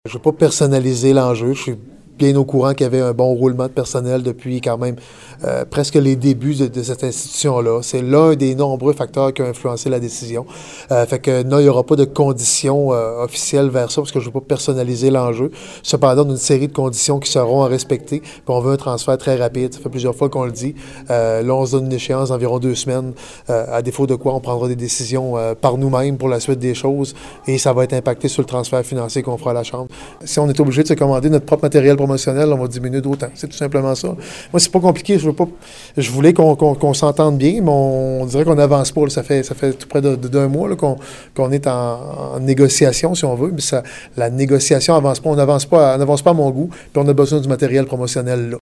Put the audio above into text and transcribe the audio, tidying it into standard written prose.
Je ne veux pas personnaliser l'enjeu. Je suis bien au courant qu'il y avait un bon roulement de personnel depuis quand même presque les débuts de cette institution-là. C'est l'un des nombreux facteurs qui ont influencé la décision. Fait que non, il n'y aura pas de conditions officielles vers ça parce que je ne veux pas personnaliser l'enjeu. Cependant, on a une série de conditions qui seront à respecter. Puis on veut un transfert très rapide. Ça fait plusieurs fois qu'on le dit. Là, on se donne une échéance d'environ 2 semaines. À défaut de quoi, on prendra des décisions par nous-mêmes pour la suite des choses et ça va être impacté sur le transfert financier qu'on fera à la Chambre. Si on est obligé de se commander notre propre matériel promotionnel, on va diminuer d'autant. C'est tout simplement ça. Moi, c'est pas compliqué. Je voulais qu'on s'entende bien, mais on dirait qu'on n'avance pas. Là. Ça fait tout près d'un mois là, qu'on est en négociation, si on veut. Mais la négociation n'avance pas. On n'avance pas à mon goût. Puis on a besoin du matériel promotionnel là.